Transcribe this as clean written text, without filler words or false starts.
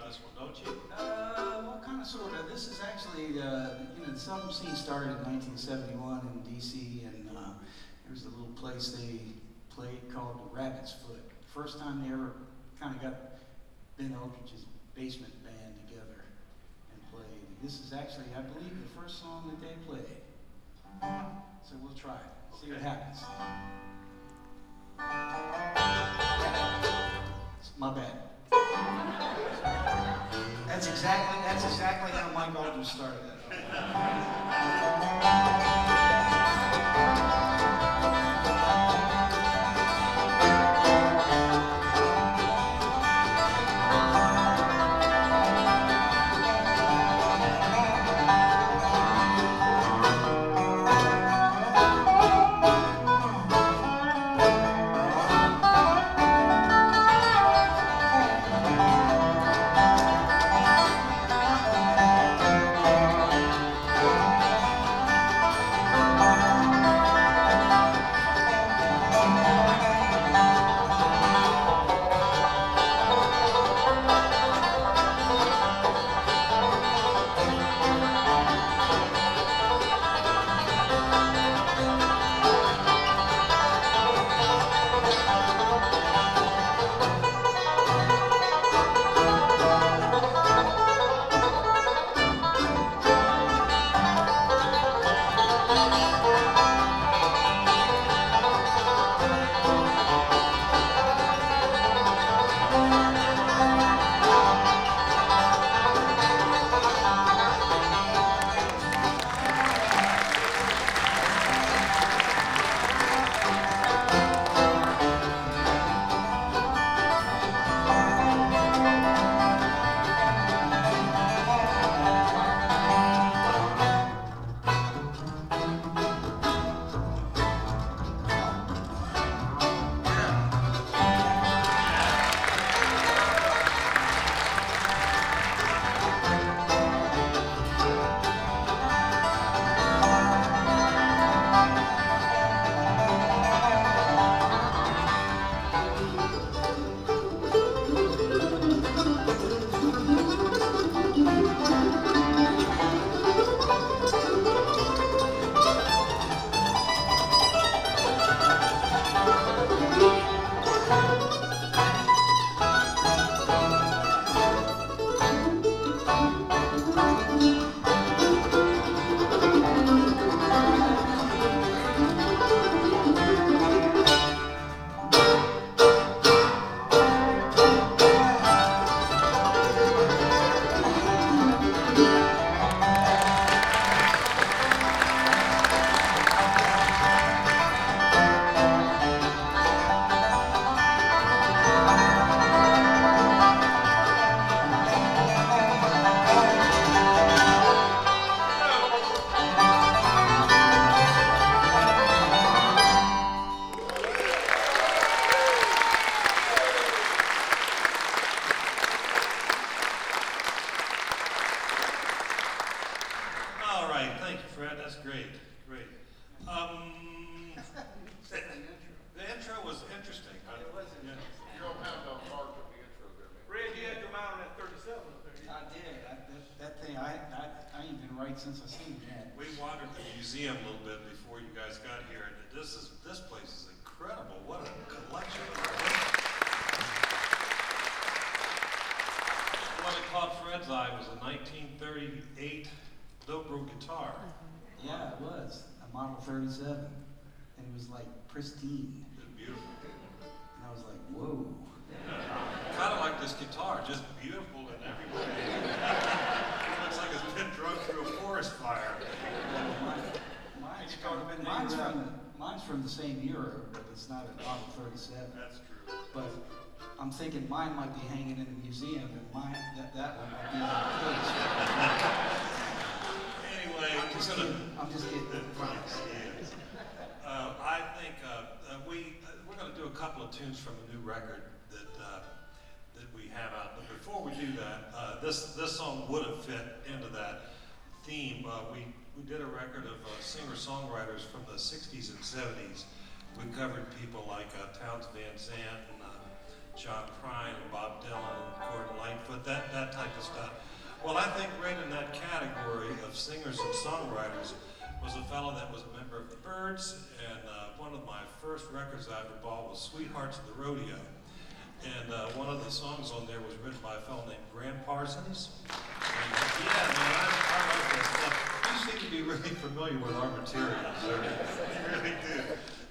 this one, don't you? Well, kind of, sort of. This is actually, the film scene started in 1971 in D.C., and there was a little place they played called the Rabbit's Foot. First time they ever kind of got Ben Okich's basement band together and played. And this is actually, I believe, the first song that they played. So we'll try it, see what happens. My bad. That's exactly how Mike Aldridge started it. Since I seen that. We wandered the museum a little bit before you guys got here, and this place is incredible. What a collection of things. What it caught Fred's eye was a 1938 Dobro guitar. Yeah, it was a Model 37, and it was like pristine. It was beautiful. And I was like, whoa. Kind of like this guitar, just beautiful in every way. Looks like it's been drug through a forest fire. Mine's from the same era, but it's not a Model 37. That's true. But I'm thinking mine might be hanging in the museum, and that one might be in the case. Anyway, I'm just kidding. I think we're going to do a couple of tunes from a new record that we have out. But before we do that, this song would have fit into that theme. We did a record of singer-songwriters from the 60s and 70s. We covered people like Townes Van Zandt and John Prine and Bob Dylan and Gordon Lightfoot, that type I think right in that category of singers and songwriters was a fellow that was a member of the Byrds, and one of my first records I ever bought was Sweethearts of the Rodeo. And one of the songs on there was written by a fellow named Graham Parsons. And, yeah, man, I like that stuff. You seem to be really familiar with our material, sir. You really do.